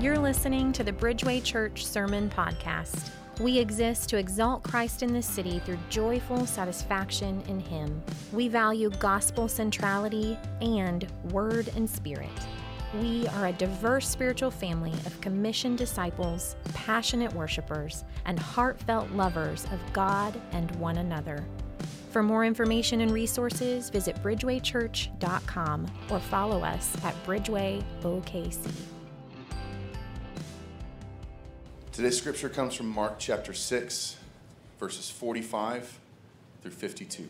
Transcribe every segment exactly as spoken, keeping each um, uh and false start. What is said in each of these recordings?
You're listening to the Bridgeway Church Sermon Podcast. We exist to exalt Christ in this city through joyful satisfaction in Him. We value gospel centrality and word and spirit. We are a diverse spiritual family of commissioned disciples, passionate worshipers, and heartfelt lovers of God and one another. For more information and resources, visit bridgeway church dot com or follow us at Bridgeway O K C. Today's scripture comes from Mark chapter six, verses forty-five through fifty-two.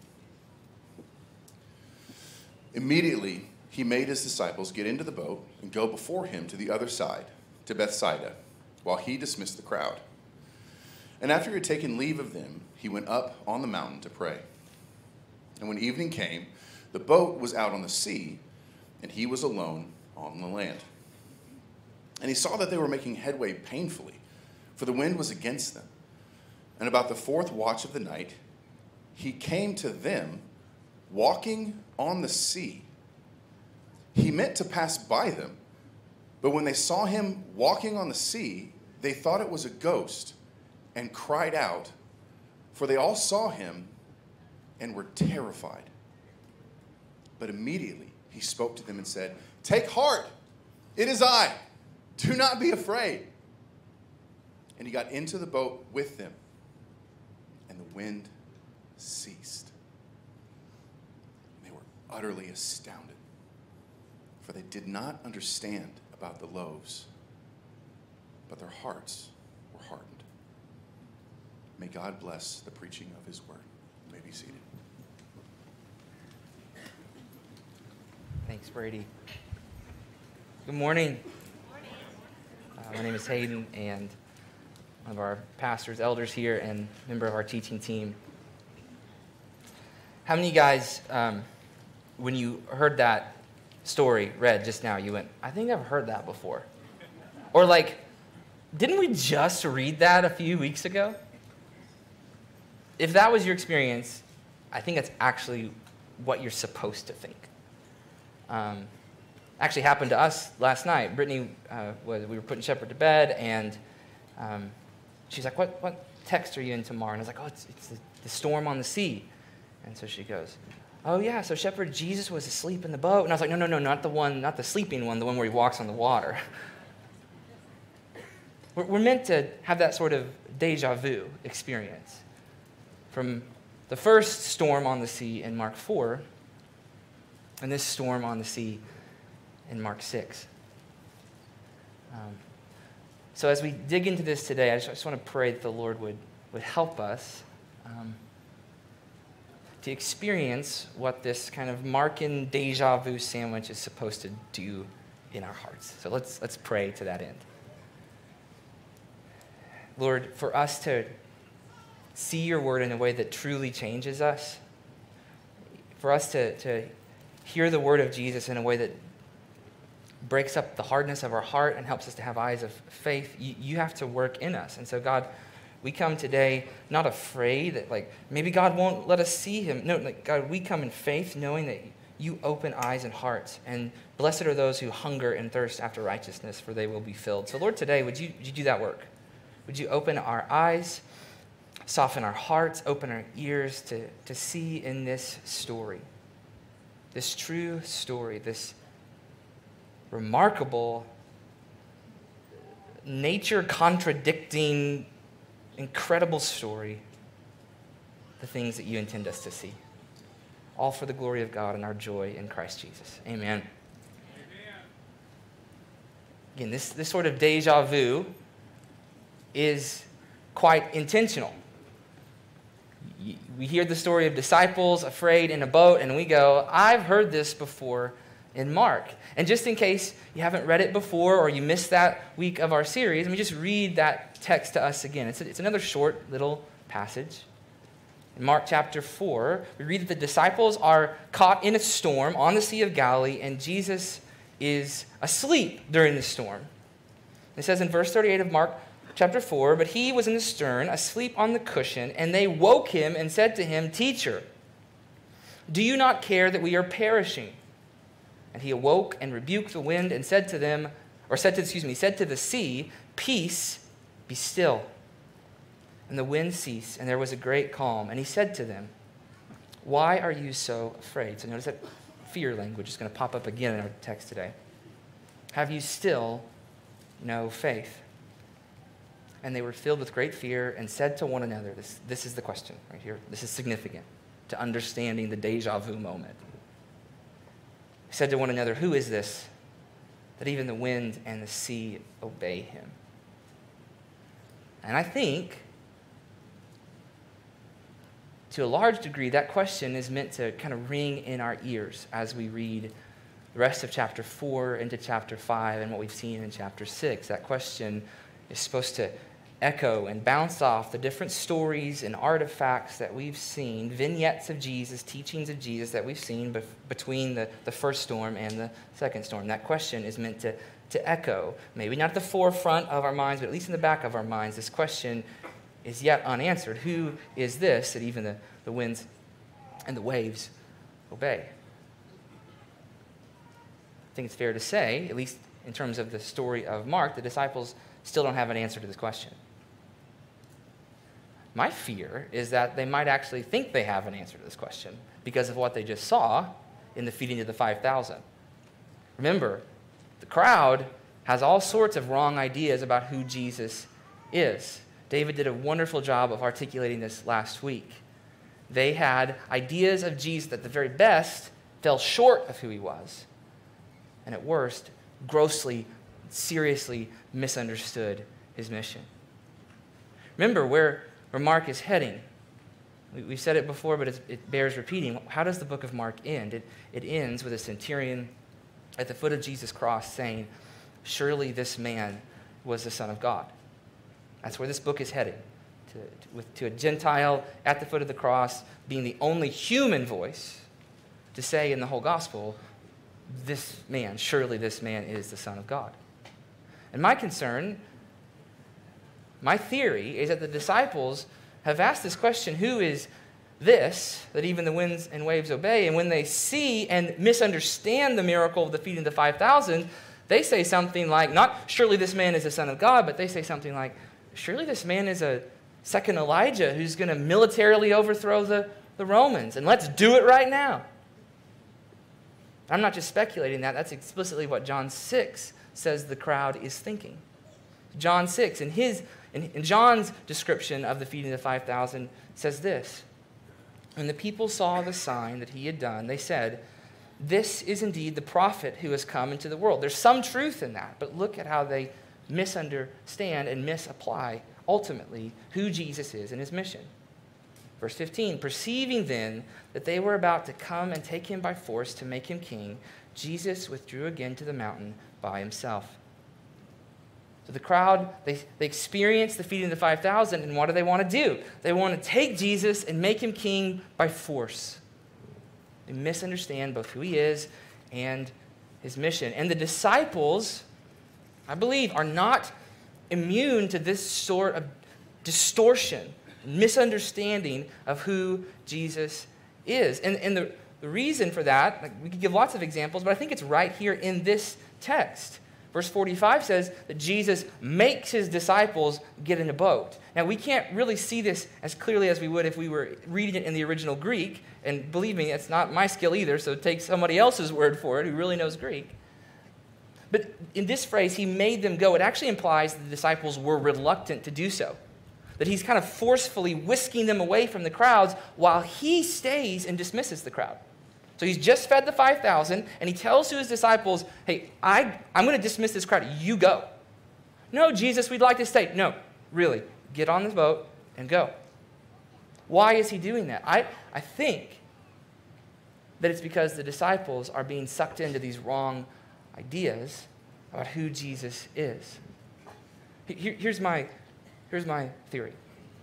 Immediately, he made his disciples get into the boat and go before him to the other side, to Bethsaida, while he dismissed the crowd. And after he had taken leave of them, he went up on the mountain to pray. And when evening came, the boat was out on the sea, and he was alone on the land. And he saw that they were making headway painfully, for the wind was against them. And about the fourth watch of the night, he came to them, walking on the sea. He meant to pass by them, but when they saw him walking on the sea, they thought it was a ghost, and cried out, for they all saw him and were terrified. But immediately he spoke to them and said, "Take heart, it is I. Do not be afraid." And he got into the boat with them, and the wind ceased. They were utterly astounded, for they did not understand about the loaves, but their hearts were hardened. May God bless the preaching of his word. You may be seated. Thanks, Brady. Good morning. Uh, my name is Hayden, and one of our pastors, elders here, and member of our teaching team. How many of you guys, um, when you heard that story read just now, you went, I think I've heard that before? Or like, didn't we just read that a few weeks ago? If that was your experience, I think that's actually what you're supposed to think. Um, actually happened to us last night. Brittany, uh, was, we were putting Shepherd to bed, and um, she's like, what, what text are you in tomorrow? And I was like, oh, it's, it's the, the storm on the sea. And so she goes, oh yeah, so Shepherd, Jesus was asleep in the boat. And I was like, no, no, no, not the one, not the sleeping one, the one where he walks on the water. we're, we're meant to have that sort of deja vu experience from the first storm on the sea in Mark four, and this storm on the sea in Mark six. Um, so as we dig into this today, I just, I just want to pray that the Lord would, would help us um, to experience what this kind of Markan deja vu sandwich is supposed to do in our hearts. So let's, let's pray to that end. Lord, for us to see your word in a way that truly changes us, for us to, to hear the word of Jesus in a way that breaks up the hardness of our heart and helps us to have eyes of faith, you, you have to work in us. And so, God, we come today not afraid that, like, maybe God won't let us see him. No, like, God, we come in faith knowing that you open eyes and hearts. And blessed are those who hunger and thirst after righteousness, for they will be filled. So, Lord, today, would you, would you do that work? Would you open our eyes, soften our hearts, open our ears to, to see in this story, this true story, this remarkable, nature-contradicting, incredible story, the things that you intend us to see. All for the glory of God and our joy in Christ Jesus. Amen. Amen. Again, this, this sort of deja vu is quite intentional. We hear the story of disciples afraid in a boat, and we go, I've heard this before in Mark. And just in case you haven't read it before or you missed that week of our series, let me just read that text to us again. It's, a, it's another short little passage. In Mark chapter four, we read that the disciples are caught in a storm on the Sea of Galilee, and Jesus is asleep during the storm. It says in verse thirty-eight of Mark chapter four, but he was in the stern, asleep on the cushion, and they woke him and said to him, Teacher, do you not care that we are perishing? And he awoke and rebuked the wind and said to them, or said to, excuse me, said to the sea, "Peace, be still." And the wind ceased, and there was a great calm. And he said to them, "Why are you so afraid?" So notice that fear language is going to pop up again in our text today. "Have you still no faith?" And they were filled with great fear and said to one another, this, this is the question right here. This is significant to understanding the deja vu moment. They said to one another, "Who is this, that even the wind and the sea obey him?" And I think, to a large degree, that question is meant to kind of ring in our ears as we read the rest of chapter four into chapter five and what we've seen in chapter six. That question is supposed to echo and bounce off the different stories and artifacts that we've seen, vignettes of Jesus, teachings of Jesus that we've seen bef- between the, the first storm and the second storm. That question is meant to, to echo, maybe not at the forefront of our minds, but at least in the back of our minds. This question is yet unanswered. Who is this that even the, the winds and the waves obey? I think it's fair to say, at least in terms of the story of Mark, the disciples still don't have an answer to this question. My fear is that they might actually think they have an answer to this question because of what they just saw in the feeding of the five thousand. Remember, the crowd has all sorts of wrong ideas about who Jesus is. David did a wonderful job of articulating this last week. They had ideas of Jesus that at the very best fell short of who he was, and at worst, grossly, seriously misunderstood his mission. Remember where, where Mark is heading. We, we've said it before, but it's, it bears repeating. How does the book of Mark end? It, it ends with a centurion at the foot of Jesus' cross saying, "Surely this man was the Son of God." That's where this book is headed, to, to, with, to a Gentile at the foot of the cross being the only human voice to say in the whole gospel, this man, surely this man is the Son of God. And my concern, my theory, is that the disciples have asked this question, who is this that even the winds and waves obey? And when they see and misunderstand the miracle of the feeding of the five thousand, they say something like, not surely this man is the Son of God, but they say something like, surely this man is a second Elijah who's going to militarily overthrow the, the Romans, and let's do it right now. I'm not just speculating that. That's explicitly what John six says the crowd is thinking. John six, in, his, in, in John's description of the feeding of the five thousand, says this: "When the people saw the sign that he had done, they said, 'This is indeed the prophet who has come into the world.'" There's some truth in that, but look at how they misunderstand and misapply, ultimately, who Jesus is and his mission. Verse fifteen, "Perceiving then that they were about to come and take him by force to make him king, Jesus withdrew again to the mountain by himself." So the crowd, they, they experience the feeding of the five thousand, and what do they want to do? They want to take Jesus and make him king by force. They misunderstand both who he is and his mission. And the disciples, I believe, are not immune to this sort of distortion, misunderstanding of who Jesus is. And, and the, the reason for that, like, we could give lots of examples, but I think it's right here in this text. Verse forty-five says that Jesus makes his disciples get in a boat. Now, we can't really see this as clearly as we would if we were reading it in the original Greek. And believe me, it's not my skill either, so take somebody else's word for it who really knows Greek. But in this phrase, he made them go. It actually implies that the disciples were reluctant to do so. That he's kind of forcefully whisking them away from the crowds while he stays and dismisses the crowd. So he's just fed the five thousand, and he tells to his disciples, hey, I, I'm going to dismiss this crowd. You go. No, Jesus, we'd like to stay. No, really, get on this boat and go. Why is he doing that? I, I think that it's because the disciples are being sucked into these wrong ideas about who Jesus is. Here, here's, my, here's my theory.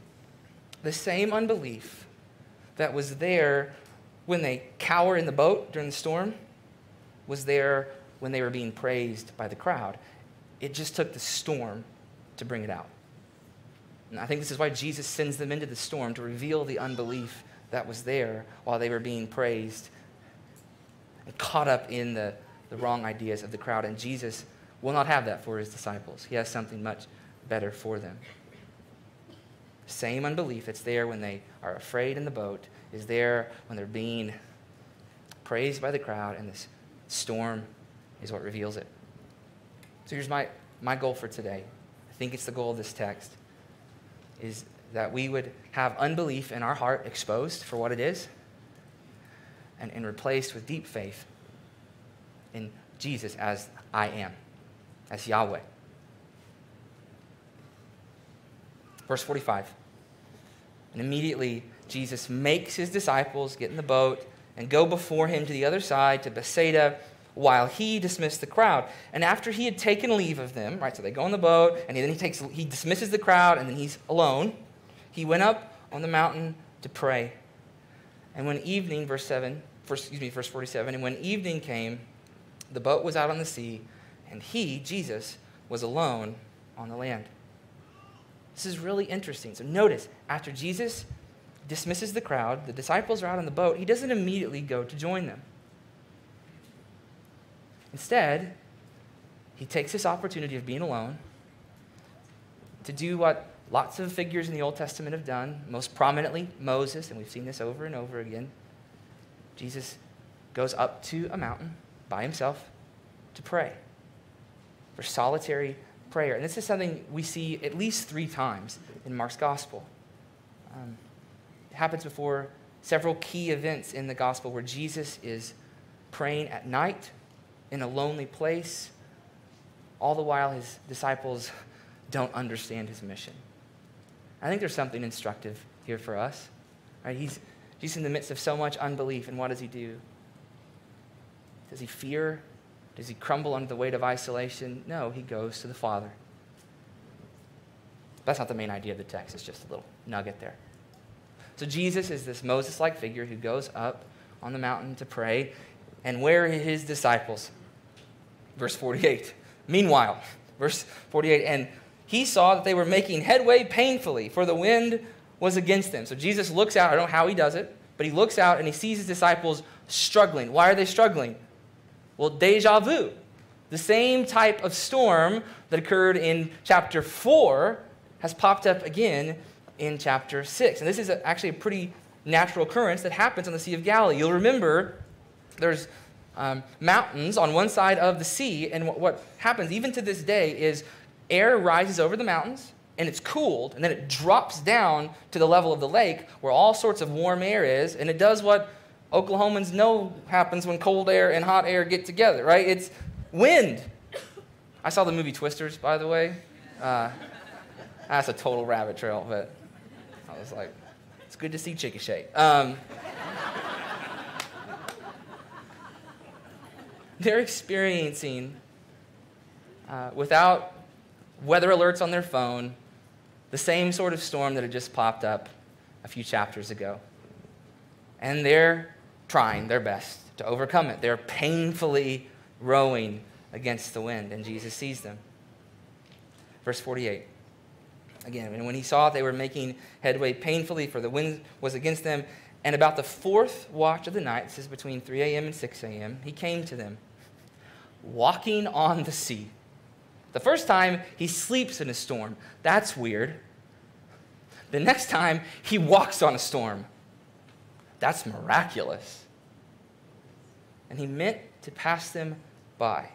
The same unbelief that was there when they cower in the boat during the storm was there when they were being praised by the crowd. It just took the storm to bring it out. And I think this is why Jesus sends them into the storm, to reveal the unbelief that was there while they were being praised and caught up in the, the wrong ideas of the crowd. And Jesus will not have that for his disciples. He has something much better for them. Same unbelief that's there when they are afraid in the boat is there when they're being praised by the crowd, and this storm is what reveals it. So here's my, my goal for today. I think it's the goal of this text, is that we would have unbelief in our heart exposed for what it is and, and replaced with deep faith in Jesus as I am, as Yahweh. Verse forty-five. And immediately Jesus makes his disciples get in the boat and go before him to the other side, to Bethsaida, while he dismissed the crowd. And after he had taken leave of them, right, so they go on the boat, and then he takes he dismisses the crowd, and then he's alone. He went up on the mountain to pray. And when evening, verse seven, verse, excuse me, verse forty-seven, and when evening came, the boat was out on the sea, and he, Jesus, was alone on the land. This is really interesting. So notice, after Jesus dismisses the crowd, the disciples are out on the boat, he doesn't immediately go to join them. Instead, he takes this opportunity of being alone to do what lots of figures in the Old Testament have done, most prominently Moses, and we've seen this over and over again. Jesus goes up to a mountain by himself to pray, for solitary prayer. And this is something we see at least three times in Mark's gospel. Um, it happens before several key events in the gospel where Jesus is praying at night in a lonely place, all the while his disciples don't understand his mission. I think there's something instructive here for us. Right? He's, he's in the midst of so much unbelief, and what does he do? Does he fear? Does he crumble under the weight of isolation? No, he goes to the Father. That's not the main idea of the text. It's just a little nugget there. So Jesus is this Moses-like figure who goes up on the mountain to pray. And where are his disciples? Verse forty-eight. Meanwhile, verse forty-eight, and he saw that they were making headway painfully, for the wind was against them. So Jesus looks out. I don't know how he does it, but he looks out and he sees his disciples struggling. Why are they struggling? Well, deja vu. The same type of storm that occurred in chapter four has popped up again in chapter six. And this is actually a pretty natural occurrence that happens on the Sea of Galilee. You'll remember there's um, mountains on one side of the sea, and what, what happens even to this day is air rises over the mountains, and it's cooled, and then it drops down to the level of the lake where all sorts of warm air is, and it does what Oklahomans know happens when cold air and hot air get together, right? It's wind. I saw the movie Twisters, by the way. Uh, that's a total rabbit trail, but I was like, it's good to see Chickasha. Um, they're experiencing, uh, without weather alerts on their phone, the same sort of storm that had just popped up a few chapters ago. And they're trying their best to overcome it. They're painfully rowing against the wind, and Jesus sees them. Verse forty-eight. Again, and when he saw they were making headway painfully, for the wind was against them, and about the fourth watch of the night, this is between three a.m. and six a.m., he came to them, walking on the sea. The first time, he sleeps in a storm. That's weird. The next time, he walks on a storm. That's miraculous. And he meant to pass them by.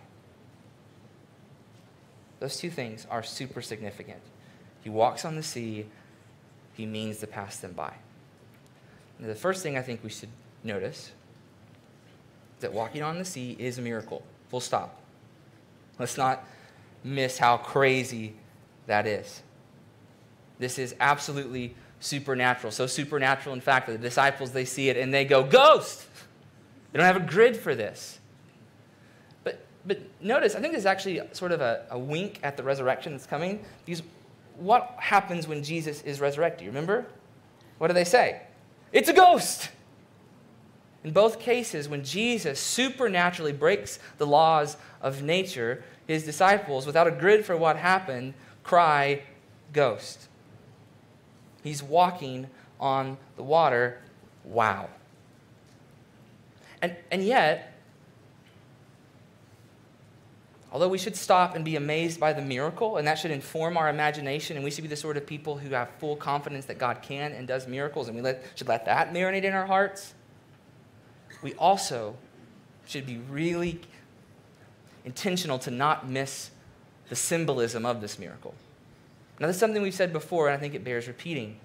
Those two things are super significant. He walks on the sea. He means to pass them by. Now, the first thing I think we should notice is that walking on the sea is a miracle. Full stop. Let's not miss how crazy that is. This is absolutely supernatural. So supernatural, in fact, that the disciples, they see it and they go, ghost! They don't have a grid for this. But but notice, I think there's actually sort of a, a wink at the resurrection that's coming. Because what happens when Jesus is resurrected? You remember? What do they say? It's a ghost! In both cases, when Jesus supernaturally breaks the laws of nature, his disciples, without a grid for what happened, cry, ghost. He's walking on the water. Wow. And, and yet, Although we should stop and be amazed by the miracle, and that should inform our imagination, and we should be the sort of people who have full confidence that God can and does miracles, and we let, should let that marinate in our hearts, we also should be really intentional to not miss the symbolism of this miracle. Now, this is something we've said before, and I think it bears repeating.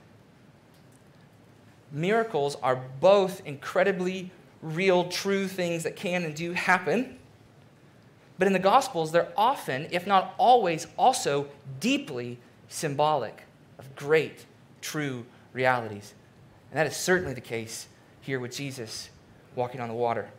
Miracles are both incredibly real, true things that can and do happen. But in the Gospels, they're often, if not always, also deeply symbolic of great, true realities. And that is certainly the case here with Jesus walking on the water.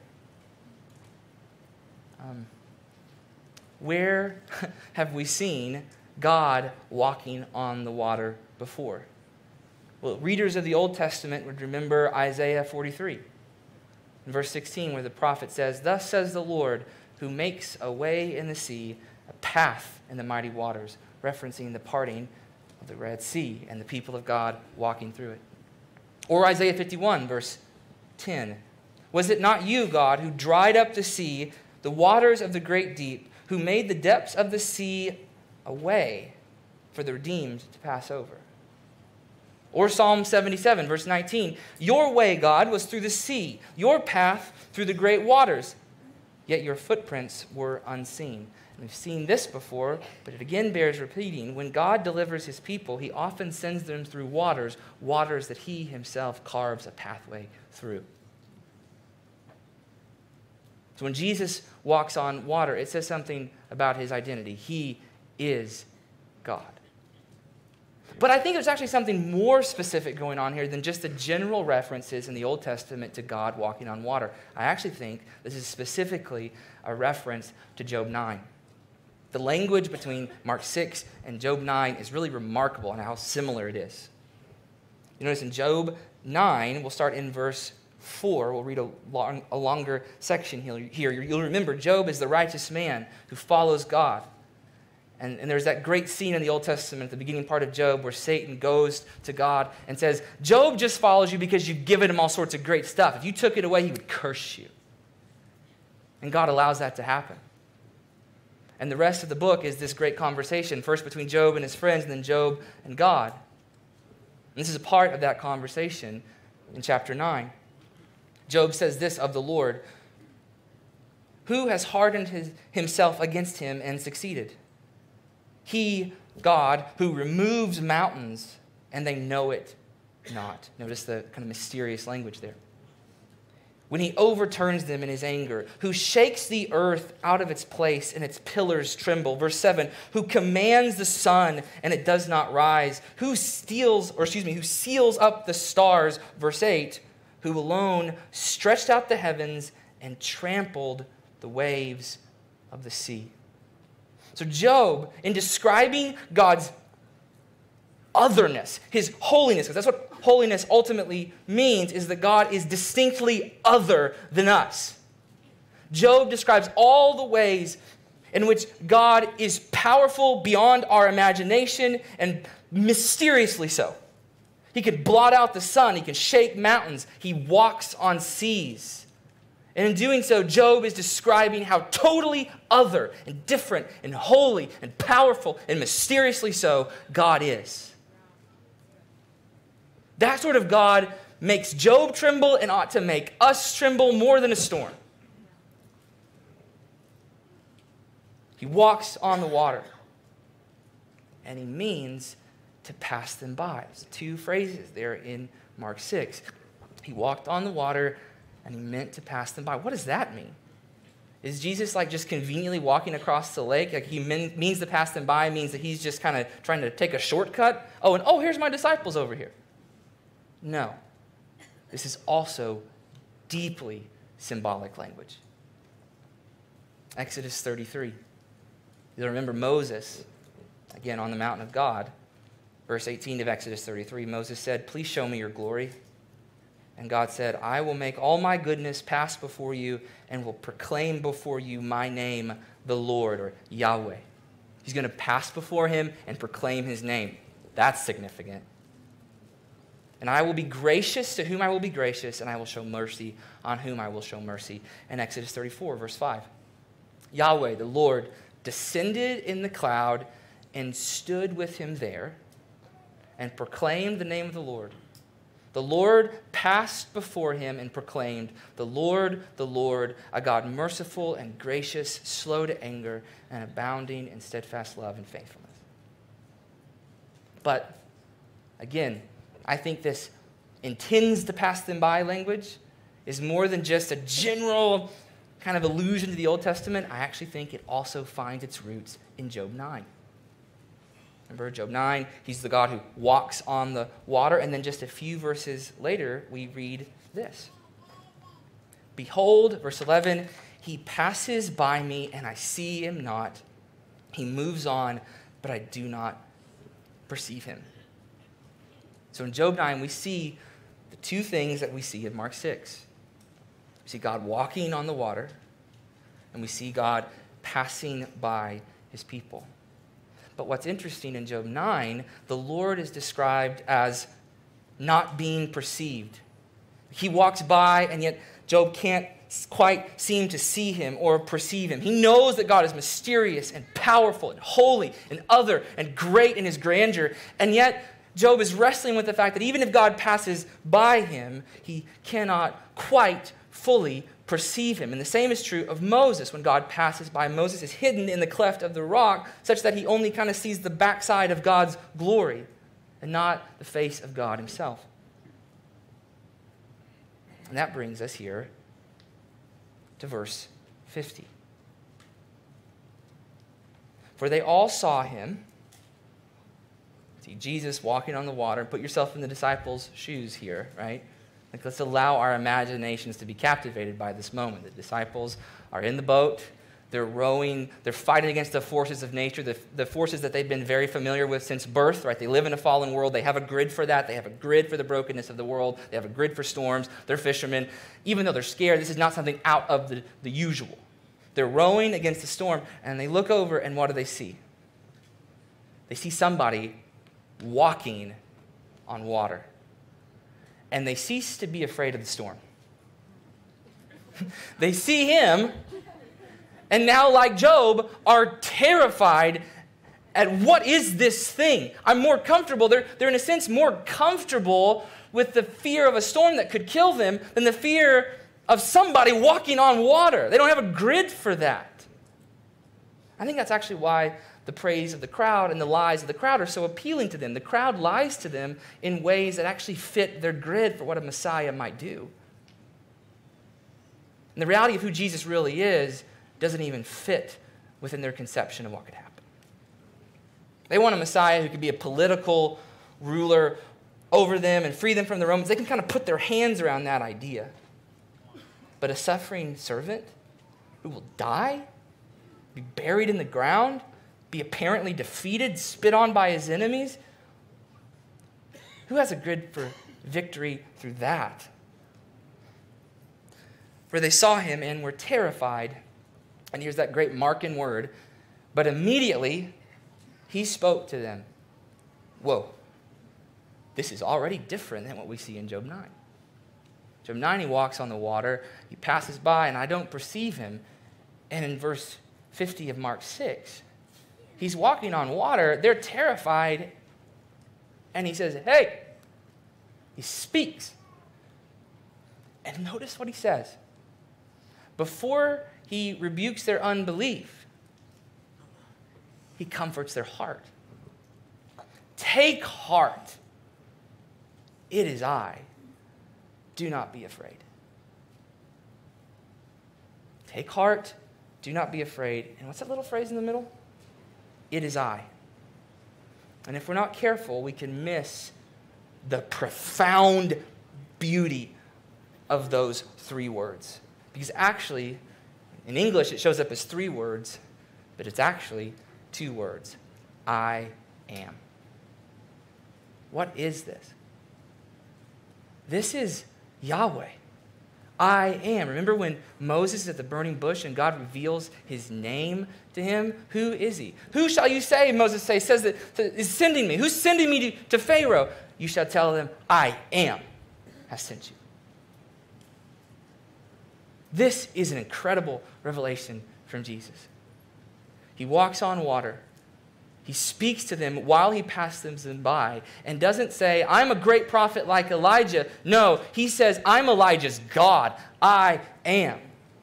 Um, where have we seen God walking on the water before? Well, readers of the Old Testament would remember Isaiah forty-three, in verse sixteen, where the prophet says, "Thus says the Lord, who makes a way in the sea, a path in the mighty waters," referencing the parting of the Red Sea and the people of God walking through it. Or Isaiah fifty-one, verse ten, "Was it not you, God, who dried up the sea, the waters of the great deep, who made the depths of the sea a way for the redeemed to pass over?" Or Psalm seventy-seven, verse nineteen, "Your way, God, was through the sea, your path through the great waters, yet your footprints were unseen." And we've seen this before, but it again bears repeating. When God delivers his people, he often sends them through waters, waters that he himself carves a pathway through. So when Jesus walks on water, it says something about his identity. He is God. But I think there's actually something more specific going on here than just the general references in the Old Testament to God walking on water. I actually think this is specifically a reference to Job nine. The language between Mark six and Job nine is really remarkable in how similar it is. You notice in Job nine, we'll start in verse four. We'll read a, long, a longer section here. You'll remember Job is the righteous man who follows God. And, and there's that great scene in the Old Testament at the beginning part of Job where Satan goes to God and says, "Job just follows you because you've given him all sorts of great stuff. If you took it away, he would curse you." And God allows that to happen. And the rest of the book is this great conversation, first between Job and his friends, and then Job and God. And this is a part of that conversation in chapter nine. Job says this of the Lord, "Who has hardened his, himself against him and succeeded? He, God, who removes mountains, and they know it not." Notice the kind of mysterious language there. "When he overturns them in his anger, who shakes the earth out of its place and its pillars tremble." Verse seven, "Who commands the sun and it does not rise, who steals, or excuse me, who seals up the stars." Verse eight, "Who alone stretched out the heavens and trampled the waves of the sea." So Job, in describing God's otherness, his holiness, because that's what holiness ultimately means, is that God is distinctly other than us. Job describes all the ways in which God is powerful beyond our imagination and mysteriously so. He can blot out the sun. He can shake mountains. He walks on seas. And in doing so, Job is describing how totally other and different and holy and powerful and mysteriously so God is. That sort of God makes Job tremble and ought to make us tremble more than a storm. He walks on the water, and he means to pass them by. There's two phrases there in Mark six. He walked on the water, and he meant to pass them by. What does that mean? Is Jesus like just conveniently walking across the lake? Like he mean, means to pass them by, means that he's just kind of trying to take a shortcut? Oh, and oh, here's my disciples over here. No. This is also deeply symbolic language. Exodus thirty-three. You'll remember Moses, again on the mountain of God. Verse eighteen of Exodus thirty-three, Moses said, "Please show me your glory." And God said, "I will make all my goodness pass before you and will proclaim before you my name, the Lord," or Yahweh. He's going to pass before him and proclaim his name. That's significant. "And I will be gracious to whom I will be gracious, and I will show mercy on whom I will show mercy." In Exodus thirty-four, verse five. Yahweh, the Lord, descended in the cloud and stood with him there and proclaimed the name of the Lord. The Lord passed before him and proclaimed, the Lord, the Lord, a God merciful and gracious, slow to anger, and abounding in steadfast love and faithfulness. But again, I think this intends to pass them by language is more than just a general kind of allusion to the Old Testament. I actually think it also finds its roots in Job nine. Remember Job nine, he's the God who walks on the water. And then just a few verses later, we read this. Behold, verse eleven, he passes by me and I see him not. He moves on, but I do not perceive him. So in Job nine, we see the two things that we see in Mark six. We see God walking on the water, and we see God passing by his people. But what's interesting in Job nine, the Lord is described as not being perceived. He walks by, and yet Job can't quite seem to see him or perceive him. He knows that God is mysterious and powerful and holy and other and great in his grandeur, and yet Job is wrestling with the fact that even if God passes by him, he cannot quite fully perceive him. And the same is true of Moses. When God passes by, Moses is hidden in the cleft of the rock such that he only kind of sees the backside of God's glory and not the face of God himself. And that brings us here to verse fifty. For they all saw him. See Jesus walking on the water. Put yourself in the disciples' shoes here, right? Like, let's allow our imaginations to be captivated by this moment. The disciples are in the boat. They're rowing. They're fighting against the forces of nature, the, the forces that they've been very familiar with since birth, right? They live in a fallen world. They have a grid for that. They have a grid for the brokenness of the world. They have a grid for storms. They're fishermen. Even though they're scared, this is not something out of the, the usual. They're rowing against the storm, and they look over, and what do they see? They see somebody walking on water. And they cease to be afraid of the storm. They see him, and now, like Job, are terrified at what is this thing? I'm more comfortable. They're, they're in a sense more comfortable with the fear of a storm that could kill them than the fear of somebody walking on water. They don't have a grid for that. I think that's actually why the praise of the crowd and the lies of the crowd are so appealing to them. The crowd lies to them in ways that actually fit their grid for what a Messiah might do. And the reality of who Jesus really is doesn't even fit within their conception of what could happen. They want a Messiah who could be a political ruler over them and free them from the Romans. They can kind of put their hands around that idea. But a suffering servant who will die, be buried in the ground, be apparently defeated, spit on by his enemies? Who has a grid for victory through that? For they saw him and were terrified. And here's that great Markan word. But immediately he spoke to them. Whoa. This is already different than what we see in Job nine. Job nine, he walks on the water. He passes by, and I don't perceive him. And in verse fifty of Mark six, he's walking on water. They're terrified. And he says, hey. He speaks. And notice what he says. Before he rebukes their unbelief, he comforts their heart. Take heart. It is I. Do not be afraid. Take heart. Do not be afraid. And what's that little phrase in the middle? It is I. And if we're not careful, we can miss the profound beauty of those three words. Because actually, in English, it shows up as three words, but it's actually two words. I am. What is this? This is Yahweh. I am. Remember when Moses is at the burning bush and God reveals his name to him? Who is he? Who shall you say, Moses say, says that is sending me? Who's sending me to, to Pharaoh? You shall tell them, I am has sent you. This is an incredible revelation from Jesus. He walks on water. He speaks to them while he passes them by and doesn't say, I'm a great prophet like Elijah. No, he says, I'm Elijah's God. I am.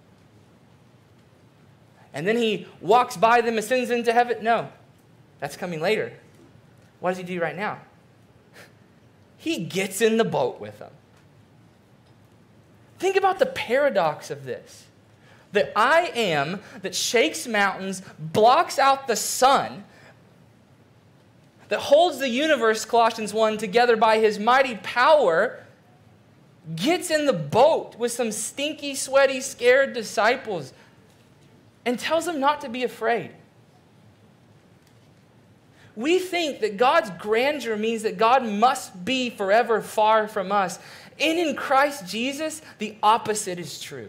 And then he walks by them, ascends into heaven. No, that's coming later. What does he do right now? He gets in the boat with them. Think about the paradox of this. The I am that shakes mountains, blocks out the sun, that holds the universe, Colossians one, together by his mighty power, gets in the boat with some stinky, sweaty, scared disciples and tells them not to be afraid. We think that God's grandeur means that God must be forever far from us. And in Christ Jesus, the opposite is true.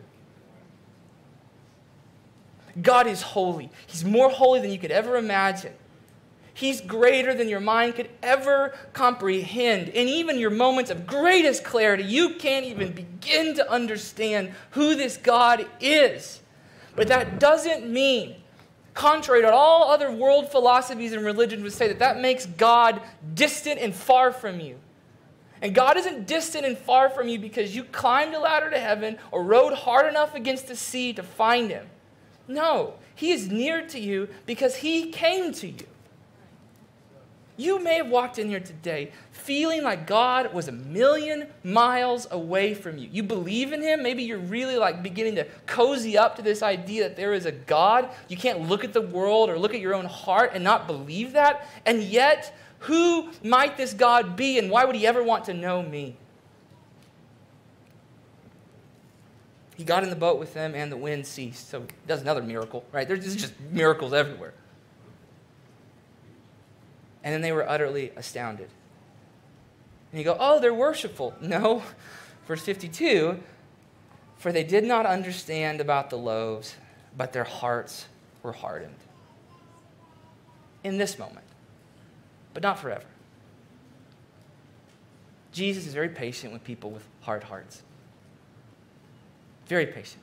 God is holy. He's more holy than you could ever imagine. He's greater than your mind could ever comprehend. In even your moments of greatest clarity, you can't even begin to understand who this God is. But that doesn't mean, contrary to all other world philosophies and religions would say, that that makes God distant and far from you. And God isn't distant and far from you because you climbed a ladder to heaven or rowed hard enough against the sea to find him. No, he is near to you because he came to you. You may have walked in here today feeling like God was a million miles away from you. You believe in him. Maybe you're really like beginning to cozy up to this idea that there is a God. You can't look at the world or look at your own heart and not believe that. And yet, who might this God be, and why would he ever want to know me? He got in the boat with them and the wind ceased. So he does another miracle, right? There's just miracles everywhere. And then they were utterly astounded. And you go, oh, they're worshipful. No. Verse fifty-two, for they did not understand about the loaves, but their hearts were hardened. In this moment, but not forever. Jesus is very patient with people with hard hearts. Very patient.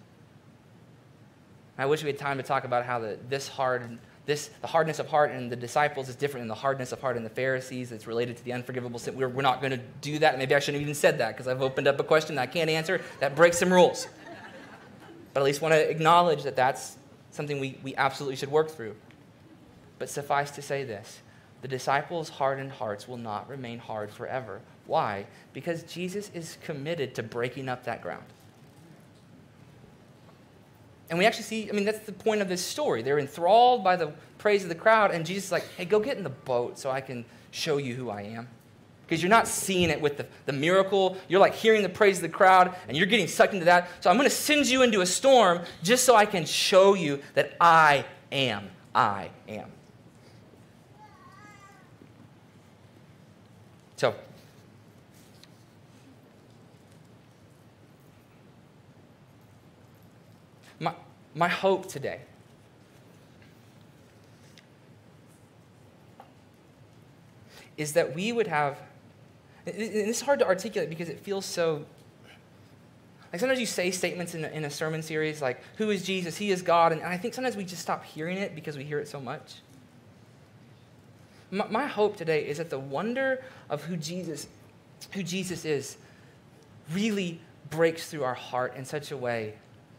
I wish we had time to talk about how the, this hard This, the hardness of heart in the disciples is different than the hardness of heart in the Pharisees. It's related to the unforgivable sin. We're, we're not going to do that. Maybe I shouldn't have even said that because I've opened up a question that I can't answer. That breaks some rules. But at least want to acknowledge that that's something we, we absolutely should work through. But suffice to say this. The disciples' hardened hearts will not remain hard forever. Why? Because Jesus is committed to breaking up that ground. And we actually see, I mean, that's the point of this story. They're enthralled by the praise of the crowd, and Jesus is like, hey, go get in the boat so I can show you who I am. Because you're not seeing it with the, the miracle. You're like hearing the praise of the crowd, and you're getting sucked into that. So I'm going to send you into a storm just so I can show you that I am. I am. So, My, my hope today is that we would have, and it's hard to articulate because it feels so, like sometimes you say statements in a, in a sermon series like, who is Jesus? He is God. And I think sometimes we just stop hearing it because we hear it so much. My, my hope today is that the wonder of who Jesus, who Jesus is really breaks through our heart in such a way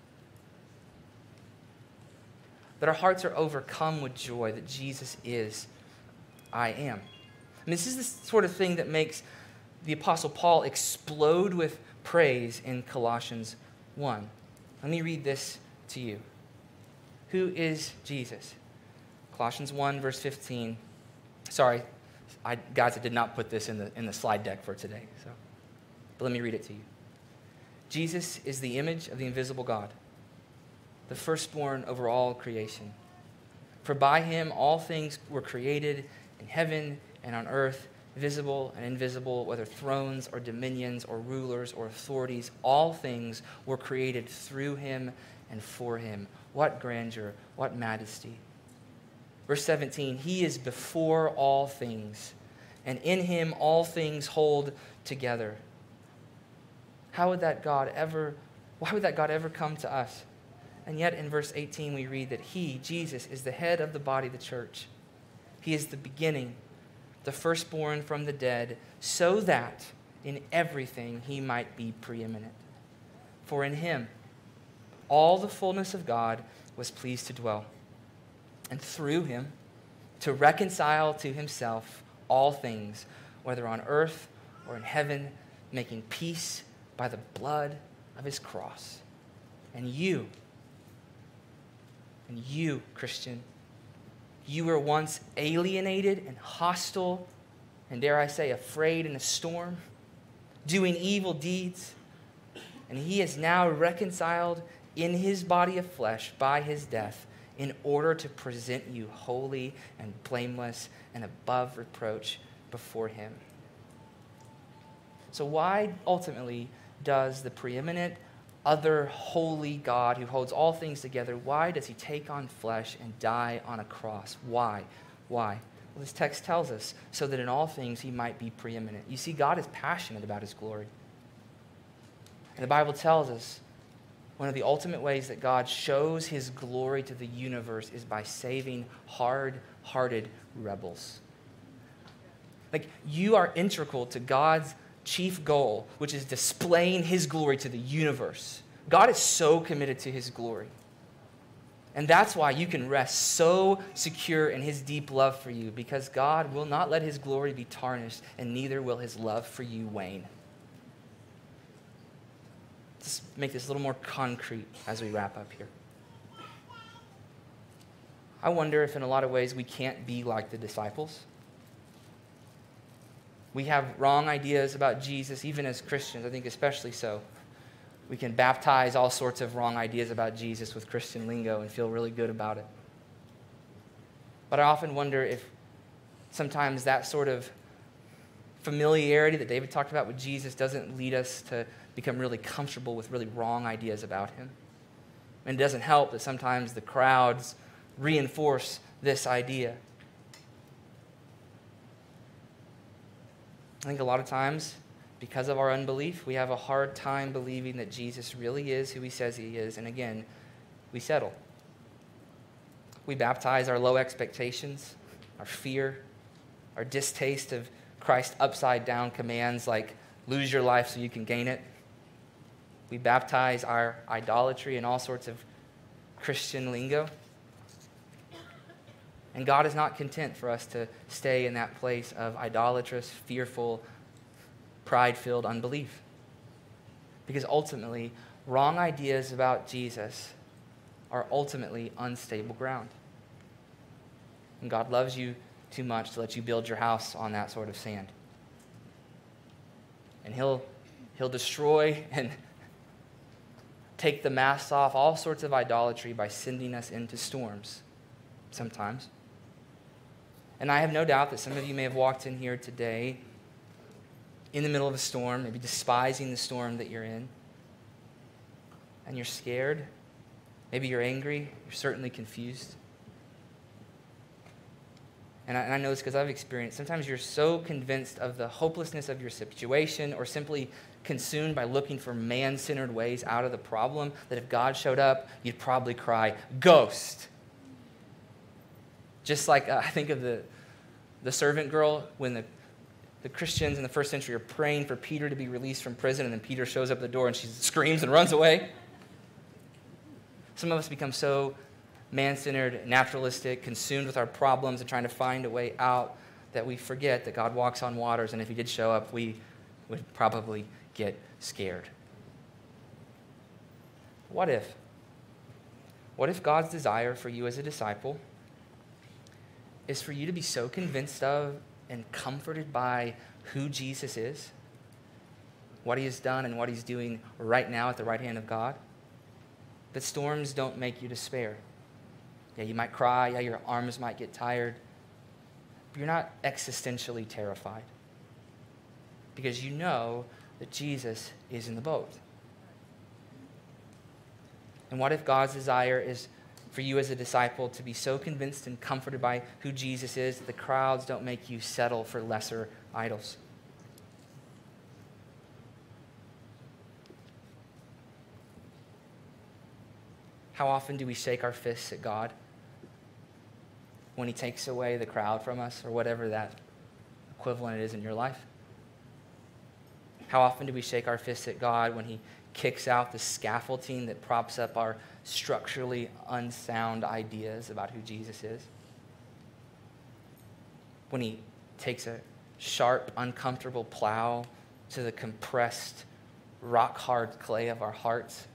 that our hearts are overcome with joy that Jesus is, I am. I mean, this is the sort of thing that makes the Apostle Paul explode with praise in Colossians one. Let me read this to you. Who is Jesus? Colossians one, verse fifteen. Sorry, I, guys, I did not put this in the, in the slide deck for today. So, but let me read it to you. Jesus is the image of the invisible God, the firstborn over all creation. For by him all things were created in heaven and on earth, visible and invisible, whether thrones or dominions or rulers or authorities, all things were created through him and for him. What grandeur, what majesty. Verse seventeen, he is before all things, and in him all things hold together. How would that God ever, why would that God ever come to us And yet in verse eighteen we read that he, Jesus, is the head of the body, the church. He is the beginning, the firstborn from the dead, so that in everything he might be preeminent. For in him all the fullness of God was pleased to dwell, and through him to reconcile to himself all things, whether on earth or in heaven, making peace by the blood of his cross. And you, and you, Christian, you were once alienated and hostile, and dare I say, afraid in a storm, doing evil deeds, and he is now reconciled in his body of flesh by his death in order to present you holy and blameless and above reproach before him. So why ultimately does the preeminent, other holy God who holds all things together, why does he take on flesh and die on a cross? Why? Why? Well, this text tells us, so that in all things he might be preeminent. You see, God is passionate about his glory. And the Bible tells us one of the ultimate ways that God shows his glory to the universe is by saving hard-hearted rebels. Like, you are integral to God's chief goal, which is displaying his glory to the universe. God is so committed to his glory. And that's why you can rest so secure in his deep love for you, because God will not let his glory be tarnished, and neither will his love for you wane. Let's make this a little more concrete as we wrap up here. I wonder if in a lot of ways we can't be like the disciples. We have wrong ideas about Jesus, even as Christians, I think especially so. We can baptize all sorts of wrong ideas about Jesus with Christian lingo and feel really good about it. But I often wonder if sometimes that sort of familiarity that David talked about with Jesus doesn't lead us to become really comfortable with really wrong ideas about him. And it doesn't help that sometimes the crowds reinforce this idea. I think a lot of times, because of our unbelief, we have a hard time believing that Jesus really is who he says he is. And again, we settle. We baptize our low expectations, our fear, our distaste of Christ's upside-down commands like lose your life so you can gain it. We baptize our idolatry and all sorts of Christian lingo. And God is not content for us to stay in that place of idolatrous, fearful, pride-filled unbelief. Because ultimately, wrong ideas about Jesus are ultimately unstable ground. And God loves you too much to let you build your house on that sort of sand. And he'll, he'll destroy and take the masks off all sorts of idolatry by sending us into storms sometimes. And I have no doubt that some of you may have walked in here today in the middle of a storm, maybe despising the storm that you're in. And you're scared. Maybe you're angry. You're certainly confused. And I, and I know this because I've experienced, sometimes you're so convinced of the hopelessness of your situation or simply consumed by looking for man-centered ways out of the problem that if God showed up, you'd probably cry, "Ghost!" Just like uh, I think of the, the servant girl when the, the Christians in the first century are praying for Peter to be released from prison, and then Peter shows up at the door and she screams and runs away. Some of us become so man-centered, naturalistic, consumed with our problems and trying to find a way out that we forget that God walks on waters, and if he did show up, we would probably get scared. What if? What if God's desire for you as a disciple is for you to be so convinced of and comforted by who Jesus is, what he has done and what he's doing right now at the right hand of God, that storms don't make you despair? Yeah, you might cry. Yeah, your arms might get tired. But you're not existentially terrified because you know that Jesus is in the boat. And what if God's desire is for you as a disciple to be so convinced and comforted by who Jesus is that the crowds don't make you settle for lesser idols? How often do we shake our fists at God when he takes away the crowd from us, or whatever that equivalent is in your life? How often do we shake our fists at God when he kicks out the scaffolding that props up our structurally unsound ideas about who Jesus is? When he takes a sharp, uncomfortable plow to the compressed, rock-hard clay of our hearts?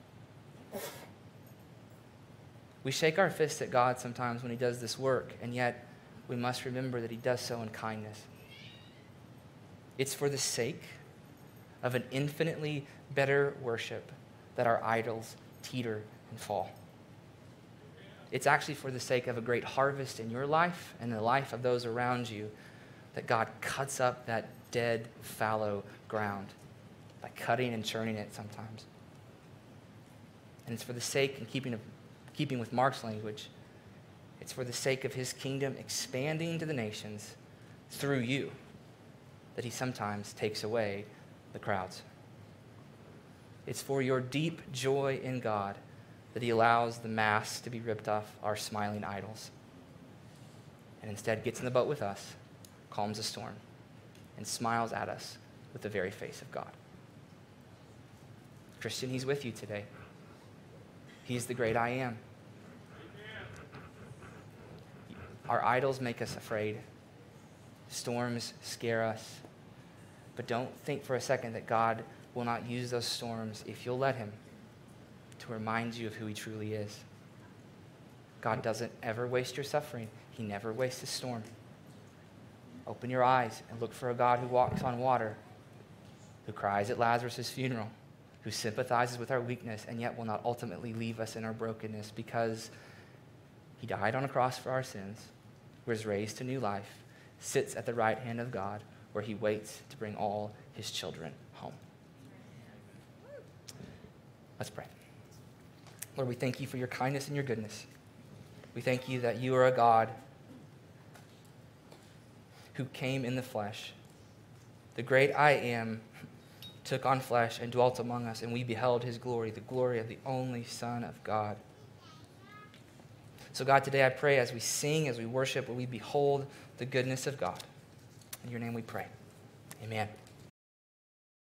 We shake our fists at God sometimes when he does this work, and yet we must remember that he does so in kindness. It's for the sake of an infinitely better worship that our idols teeter and fall. It's actually for the sake of a great harvest in your life and the life of those around you that God cuts up that dead, fallow ground by cutting and churning it sometimes. And it's for the sake, in keeping, of, keeping with Mark's language, it's for the sake of his kingdom expanding to the nations through you that he sometimes takes away the crowds. It's for your deep joy in God that he allows the mask to be ripped off our smiling idols and instead gets in the boat with us, calms the storm, and smiles at us with the very face of God. Christian, he's with you today. He's the great I am. Our idols make us afraid. Storms scare us. But don't think for a second that God will not use those storms if you'll let him to remind you of who he truly is. God doesn't ever waste your suffering. He never wastes a storm. Open your eyes and look for a God who walks on water, who cries at Lazarus' funeral, who sympathizes with our weakness and yet will not ultimately leave us in our brokenness because he died on a cross for our sins, was raised to new life, sits at the right hand of God where he waits to bring all his children home. Let's pray. Lord, we thank you for your kindness and your goodness. We thank you that you are a God who came in the flesh. The great I am took on flesh and dwelt among us, and we beheld his glory, the glory of the only Son of God. So God, today I pray as we sing, as we worship, will we behold the goodness of God. In your name we pray. Amen.